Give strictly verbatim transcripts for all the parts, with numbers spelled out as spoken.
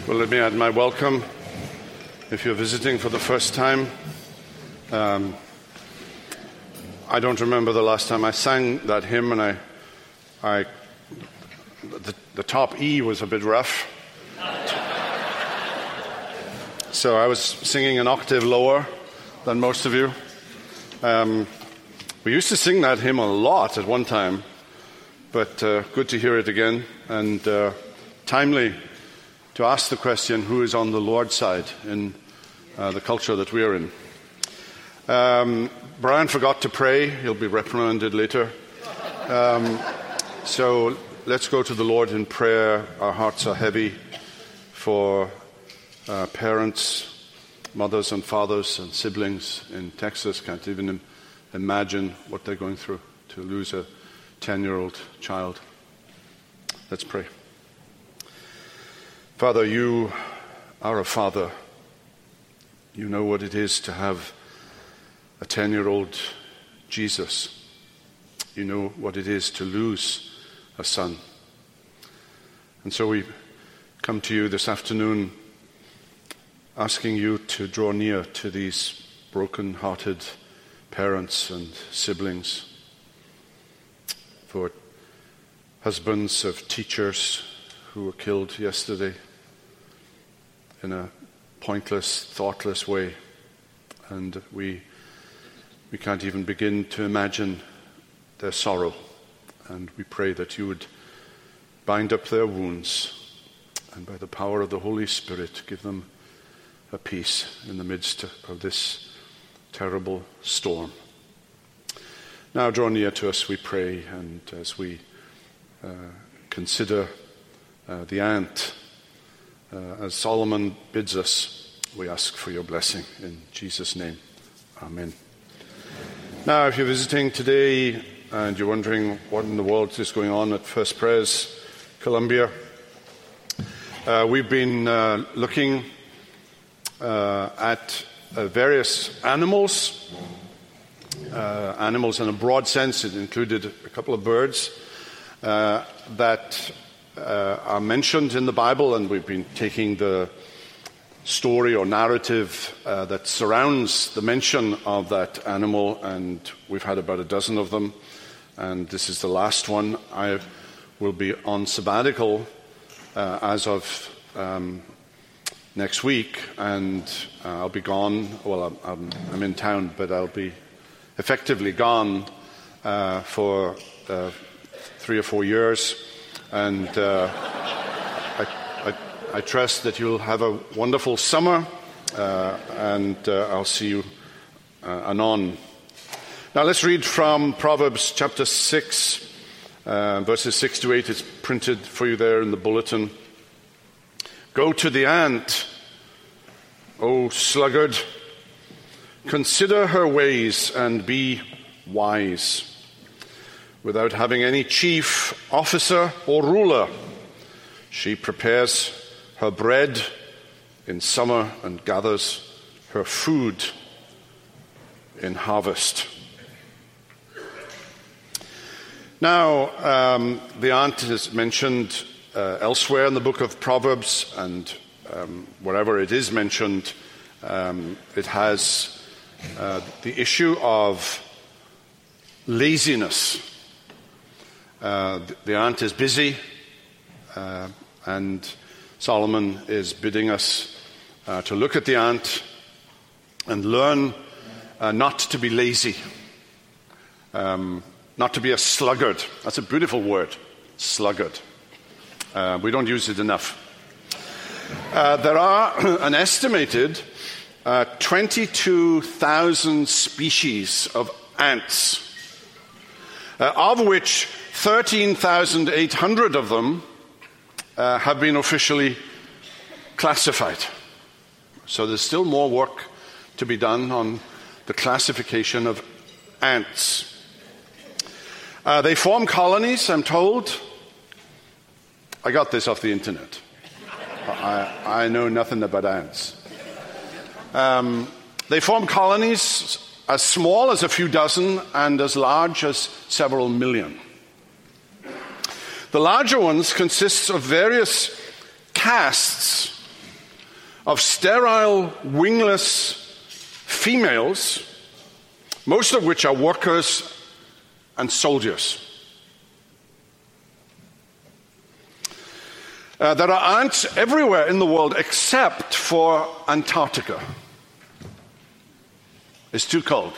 Well, let me add my welcome if you're visiting for the first time. Um, I don't remember the last time I sang that hymn, and I, I the, the top E was a bit rough. So I was singing an octave lower than most of you. Um, we used to sing that hymn a lot at one time, but uh, good to hear it again, and uh, timely to ask the question, who is on the Lord's side in uh, the culture that we're in? Um, Brian forgot to pray. He'll be reprimanded later. Um, so let's go to the Lord in prayer. Our hearts are heavy for uh, parents, mothers and fathers and siblings in Texas. Can't even im- imagine what they're going through to lose a ten-year-old child. Let's pray. Father, you are a father. You know what it is to have a ten-year-old Jesus. You know what it is to lose a son. And so we come to you this afternoon asking you to draw near to these broken-hearted parents and siblings, for husbands of teachers who were killed yesterday in a pointless, thoughtless way. And we we can't even begin to imagine their sorrow. And we pray that you would bind up their wounds and by the power of the Holy Spirit give them a peace in the midst of this terrible storm. Now draw near to us, we pray, and as we uh, consider uh, the ant, uh, as Solomon bids us, we ask for your blessing in Jesus' name. Amen. Now, if you're visiting today and you're wondering what in the world is going on at First Pres Columbia, uh, we've been uh, looking uh, at uh, various animals, uh, animals in a broad sense. It included a couple of birds uh, that uh, are mentioned in the Bible, and we've been taking the story or narrative uh, that surrounds the mention of that animal, and we've had about a dozen of them, and this is the last one. I will be on sabbatical uh, as of um, next week, and uh, I'll be gone. Well, I'm, I'm, I'm in town, but I'll be effectively gone uh, for uh, three or four years, and uh, I, I I trust that you'll have a wonderful summer, uh, and uh, I'll see you uh, anon. Now let's read from Proverbs chapter six, uh, verses six to eight. It's printed for you there in the bulletin. Go to the ant, O sluggard. Consider her ways and be wise. Without having any chief, officer, or ruler, she prepares her bread in summer and gathers her food in harvest. Now, um, the ant is mentioned uh, elsewhere in the book of Proverbs, and um, wherever it is mentioned, um, it has uh, the issue of laziness. Uh, the, the ant is busy, uh, and Solomon is bidding us uh, to look at the ant and learn uh, not to be lazy, um, not to be a sluggard. That's a beautiful word, sluggard. Uh, we don't use it enough. Uh, there are an estimated uh, twenty-two thousand species of ants, uh, of which thirteen thousand eight hundred of them Uh, have been officially classified. So there's still more work to be done on the classification of ants. Uh, they form colonies, I'm told. I got this off the internet. I, I know nothing about ants. Um, they form colonies as small as a few dozen and as large as several million. The larger ones consist of various castes of sterile, wingless females, most of which are workers and soldiers. Uh, there are ants everywhere in the world except for Antarctica. It's too cold.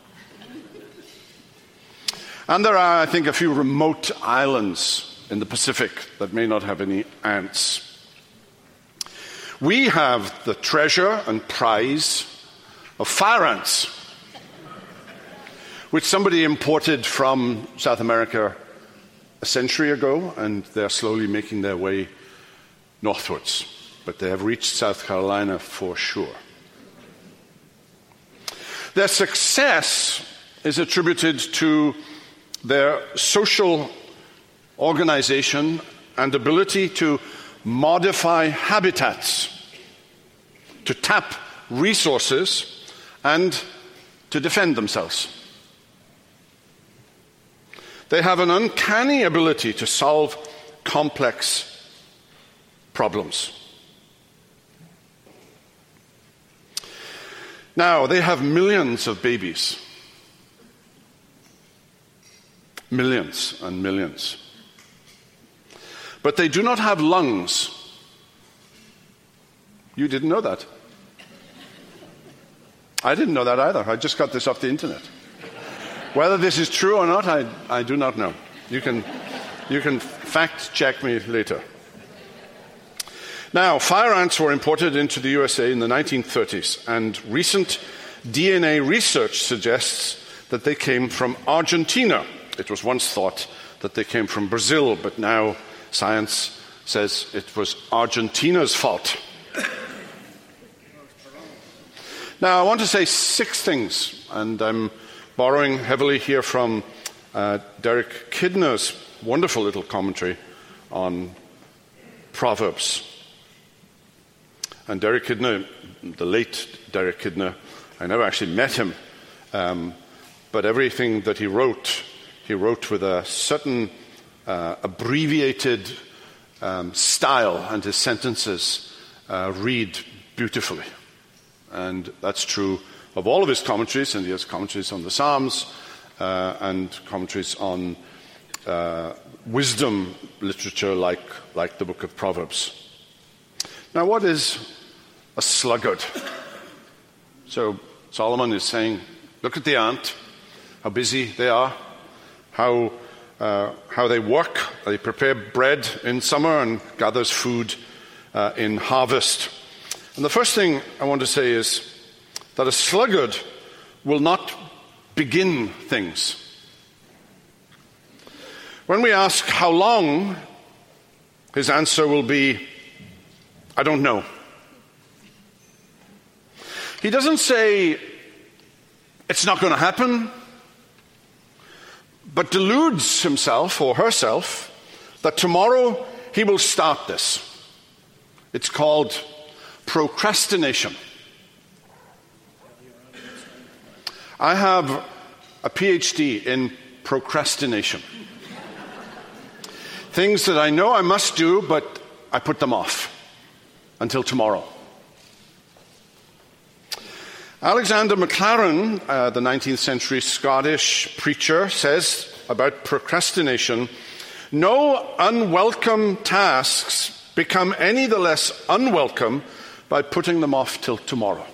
And there are, I think, a few remote islands in the Pacific that may not have any ants. We have the treasure and prize of fire ants, which somebody imported from South America a century ago, and they're slowly making their way northwards. But they have reached South Carolina for sure. Their success is attributed to their social organization and ability to modify habitats, to tap resources, and to defend themselves. They have an uncanny ability to solve complex problems. Now, they have millions of babies. Millions and millions. But they do not have lungs. You didn't know that. I didn't know that either. I just got this off the internet. Whether this is true or not, I, I do not know. You can, you can fact check me later. Now, fire ants were imported into the U S A in the nineteen thirties, and recent D N A research suggests that they came from Argentina. It was once thought that they came from Brazil, but now science says it was Argentina's fault. Now, I want to say six things, and I'm borrowing heavily here from uh, Derek Kidner's wonderful little commentary on Proverbs. And Derek Kidner, the late Derek Kidner, I never actually met him, um, but everything that he wrote, he wrote with a certain uh, abbreviated um, style, and his sentences uh, read beautifully. And that's true of all of his commentaries, and he has commentaries on the Psalms uh, and commentaries on uh, wisdom literature like, like the book of Proverbs. Now, what is a sluggard? So Solomon is saying, look at the ant, how busy they are, how, uh, how they work. They prepare bread in summer and gathers food uh, in harvest. And the first thing I want to say is that a sluggard will not begin things. When we ask how long, his answer will be, I don't know. He doesn't say, it's not going to happen, but deludes himself or herself that tomorrow he will start this. It's called procrastination. I have a P H D in procrastination. Things that I know I must do, but I put them off until tomorrow. Alexander Maclaren, uh, the nineteenth century Scottish preacher, says about procrastination, no unwelcome tasks become any the less unwelcome by putting them off till tomorrow.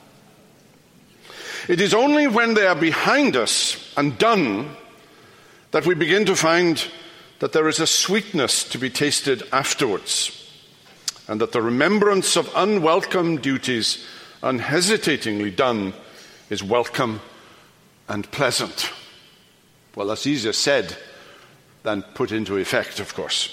It is only when they are behind us and done that we begin to find that there is a sweetness to be tasted afterwards, and that the remembrance of unwelcome duties unhesitatingly done is welcome and pleasant. Well, that's easier said than put into effect, of course.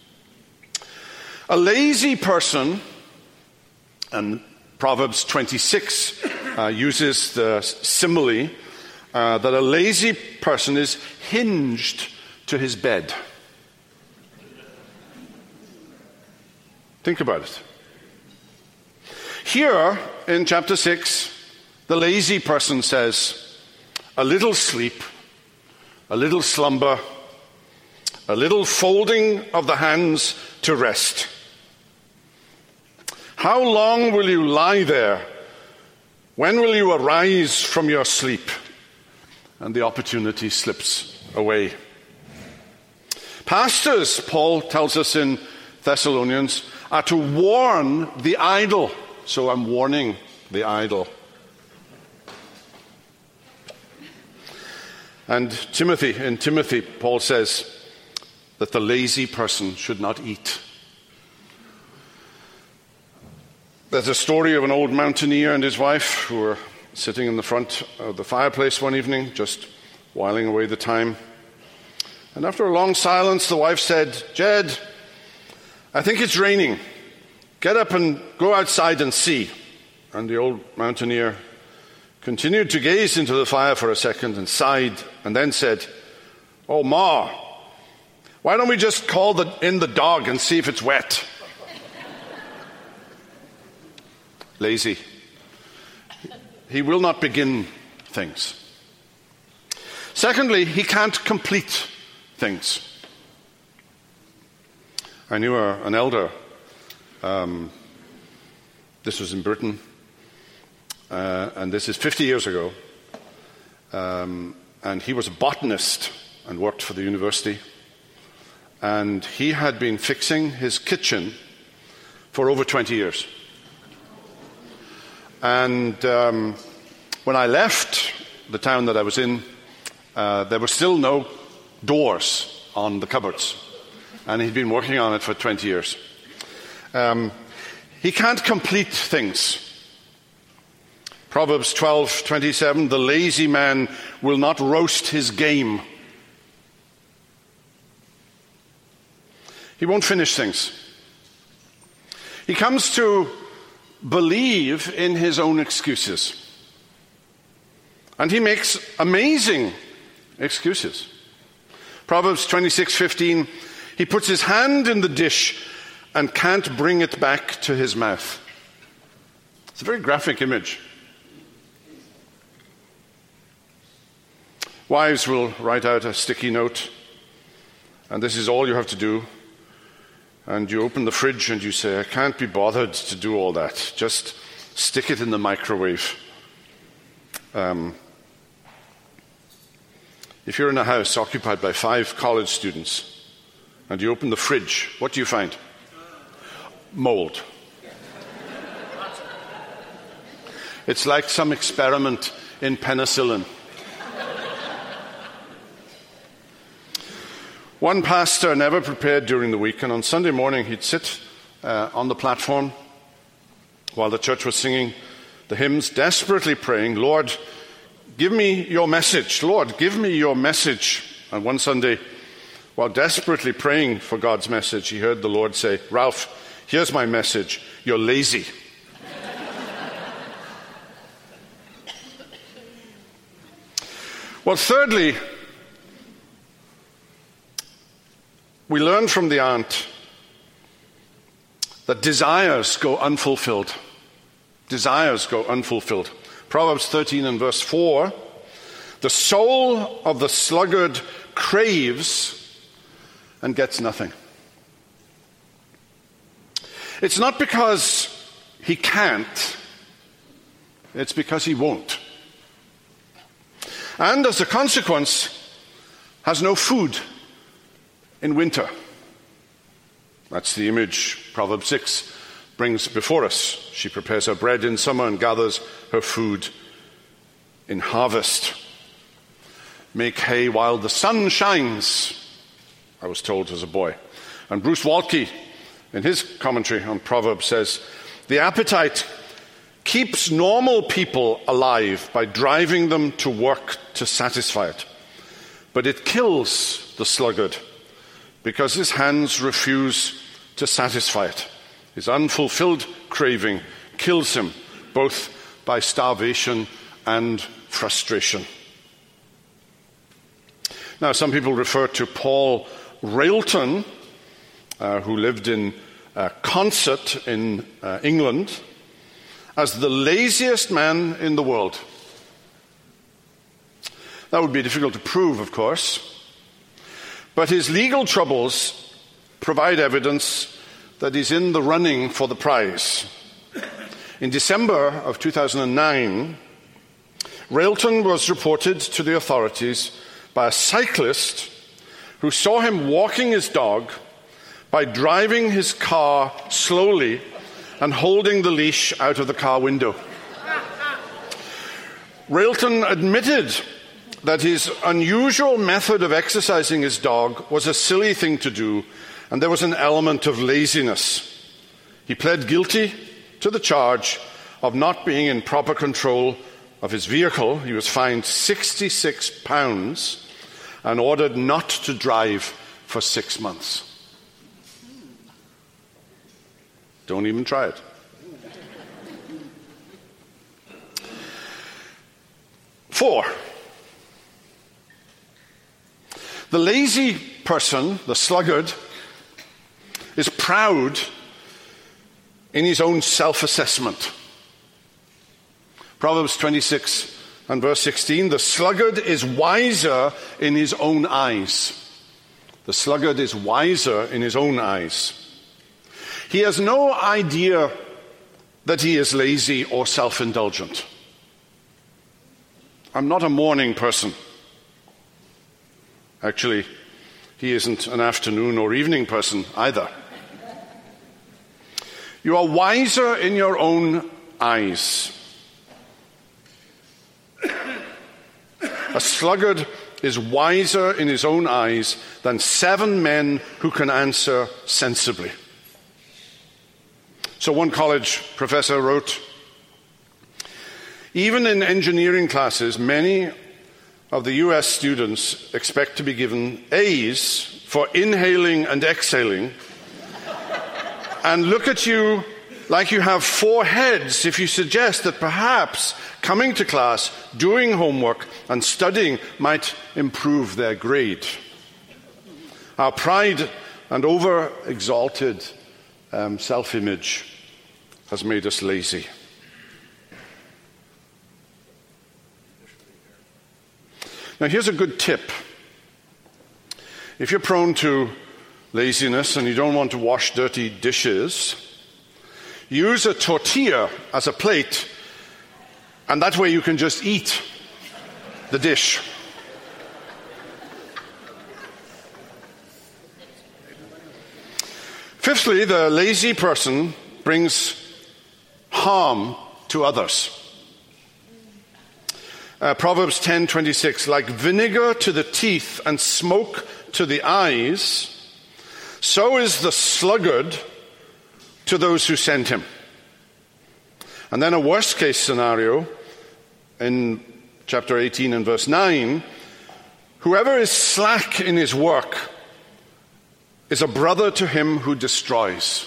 A lazy person, and Proverbs twenty-six uh, uses the simile uh, that a lazy person is hinged to his bed. Think about it. Here in chapter six, the lazy person says, a little sleep, a little slumber, a little folding of the hands to rest. How long will you lie there? When will you arise from your sleep? And the opportunity slips away. Pastors, Paul tells us in Thessalonians, are to warn the idle. So I'm warning the idle. And Timothy, in Timothy, Paul says that the lazy person should not eat. There's a story of an old mountaineer and his wife who were sitting in the front of the fireplace one evening, just whiling away the time. And after a long silence, the wife said, "Jed, I think it's raining. Get up and go outside and see." And the old mountaineer continued to gaze into the fire for a second and sighed and then said, "Oh, Ma, why don't we just call the, in the dog and see if it's wet?" Lazy. He will not begin things. Secondly, he can't complete things. I knew a, an elder, um, this was in Britain, uh, and this is fifty years ago, um, and he was a botanist and worked for the university, and he had been fixing his kitchen for over twenty years. And um, when I left the town that I was in, uh, there were still no doors on the cupboards. And he'd been working on it for twenty years. Um, he can't complete things. Proverbs twelve twenty-seven, the lazy man will not roast his game. He won't finish things. He comes to believe in his own excuses. And he makes amazing excuses. Proverbs twenty-six fifteen, he puts his hand in the dish and can't bring it back to his mouth. It's a very graphic image. Wives will write out a sticky note, and this is all you have to do. And you open the fridge and you say, "I can't be bothered to do all that. Just stick it in the microwave." Um, if you're in a house occupied by five college students and you open the fridge, what do you find? Mold. It's like some experiment in penicillin. One pastor never prepared during the week, and on Sunday morning he'd sit uh, on the platform while the church was singing the hymns, desperately praying, "Lord, give me your message. Lord, give me your message." And one Sunday, while desperately praying for God's message, he heard the Lord say, "Ralph, here's my message. You're lazy." Well, thirdly, we learn from the ant that desires go unfulfilled. Desires go unfulfilled. Proverbs thirteen and verse four, the soul of the sluggard craves and gets nothing. It's not because he can't, it's because he won't. And as a consequence, has no food in winter. That's the image Proverbs six brings before us. She prepares her bread in summer and gathers her food in harvest. Make hay while the sun shines, I was told as a boy. And Bruce Waltke, in his commentary on Proverbs, says, the appetite keeps normal people alive by driving them to work to satisfy it. But it kills the sluggard because his hands refuse to satisfy it. His unfulfilled craving kills him, both by starvation and frustration. Now, some people refer to Paul Railton, uh, who lived in uh, Consett in uh, England, as the laziest man in the world. That would be difficult to prove, of course, but his legal troubles provide evidence that he's in the running for the prize. In December of two thousand nine, Railton was reported to the authorities by a cyclist who saw him walking his dog by driving his car slowly and holding the leash out of the car window. Railton admitted that his unusual method of exercising his dog was a silly thing to do, and there was an element of laziness. He pled guilty to the charge of not being in proper control of his vehicle. He was fined sixty-six pounds and ordered not to drive for six months. Don't even try it. Four. The lazy person, the sluggard, is proud in his own self-assessment. Proverbs twenty-six and verse sixteen, the sluggard is wiser in his own eyes. The sluggard is wiser in his own eyes. He has no idea that he is lazy or self-indulgent. I'm not a morning person. Actually, he isn't an afternoon or evening person either. You are wiser in your own eyes. A sluggard is wiser in his own eyes than seven men who can answer sensibly. So one college professor wrote, even in engineering classes, many of the U S students expect to be given A's for inhaling and exhaling, and look at you like you have four heads if you suggest that perhaps coming to class, doing homework, and studying might improve their grade. Our pride and over-exalted um, self-image has made us lazy. Now, here's a good tip. If you're prone to laziness and you don't want to wash dirty dishes, use a tortilla as a plate, and that way you can just eat the dish. Fifthly, the lazy person brings harm to others. Uh, Proverbs ten twenty-six, like vinegar to the teeth and smoke to the eyes, so is the sluggard to those who send him. And then a worst case scenario in chapter eighteen and verse nine, whoever is slack in his work is a brother to him who destroys.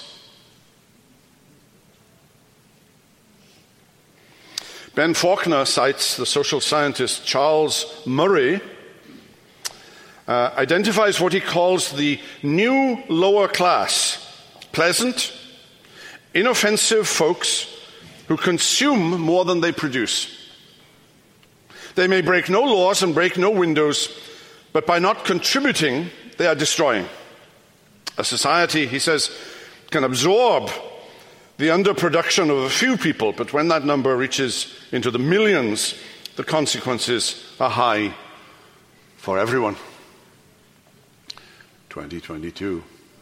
Ben Faulkner cites the social scientist Charles Murray, uh, identifies what he calls the new lower class, pleasant, inoffensive folks who consume more than they produce. They may break no laws and break no windows, but by not contributing, they are destroying. A society, he says, can absorb the underproduction of a few people, but when that number reaches into the millions, the consequences are high for everyone. twenty twenty-two.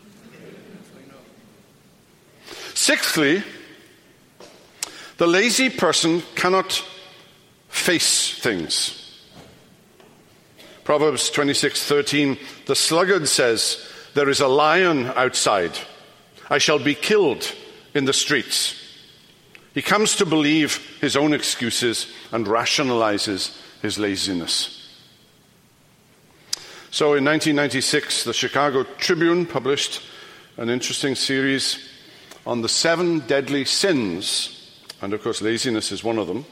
Sixthly, the lazy person cannot face things. Proverbs twenty-six thirteen, the sluggard says, there is a lion outside. I shall be killed in the streets. He comes to believe his own excuses and rationalizes his laziness. So in nineteen ninety-six, the Chicago Tribune published an interesting series on the seven deadly sins, and of course laziness is one of them.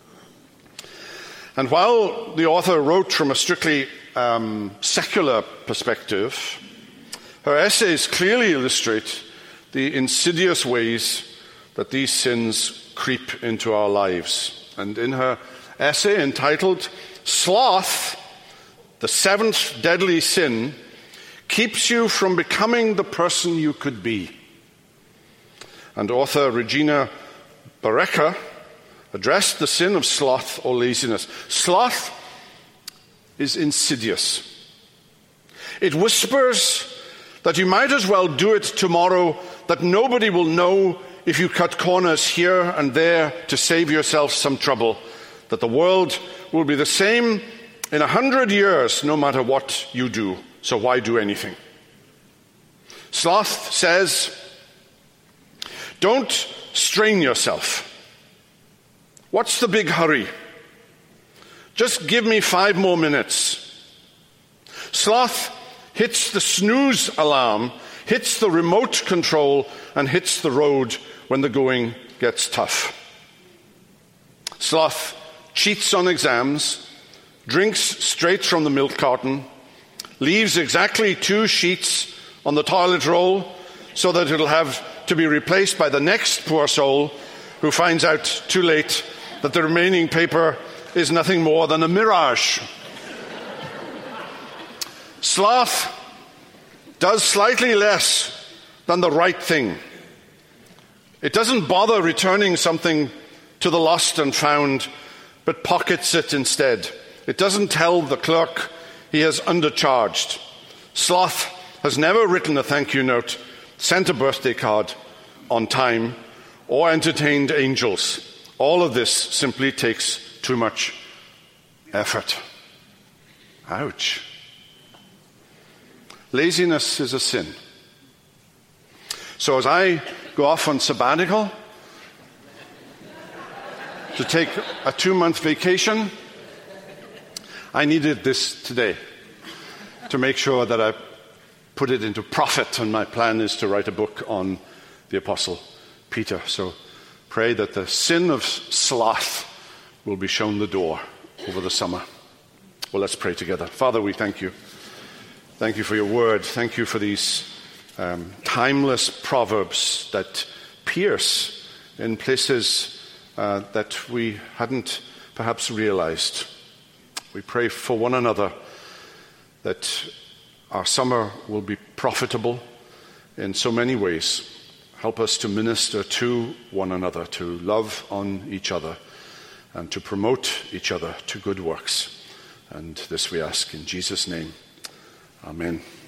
And while the author wrote from a strictly um, secular perspective, her essays clearly illustrate the insidious ways that these sins creep into our lives. And in her essay entitled, Sloth, the Seventh Deadly Sin, Keeps You from Becoming the Person You Could Be. And author Regina Berechah addressed the sin of sloth or laziness. Sloth is insidious. It whispers that you might as well do it tomorrow, that nobody will know if you cut corners here and there to save yourself some trouble, that the world will be the same in a hundred years no matter what you do, so why do anything? Sloth says, don't strain yourself. What's the big hurry? Just give me five more minutes. Sloth hits the snooze alarm, hits the remote control, and hits the road when the going gets tough. Sloth cheats on exams, drinks straight from the milk carton, leaves exactly two sheets on the toilet roll so that it'll have to be replaced by the next poor soul who finds out too late that the remaining paper is nothing more than a mirage. Sloth does slightly less than the right thing. It doesn't bother returning something to the lost and found, but pockets it instead. It doesn't tell the clerk he has undercharged. Sloth has never written a thank you note, sent a birthday card on time, or entertained angels. All of this simply takes too much effort. Ouch. Laziness is a sin. So as I go off on sabbatical to take a two-month vacation, I needed this today to make sure that I put it into profit, and my plan is to write a book on the Apostle Peter. So pray that the sin of sloth will be shown the door over the summer. Well, let's pray together. Father, we thank you. Thank you for your word. Thank you for these um, timeless proverbs that pierce in places uh, that we hadn't perhaps realized. We pray for one another that our summer will be profitable in so many ways. Help us to minister to one another, to love on each other, and to promote each other to good works. And this we ask in Jesus' name. Amen.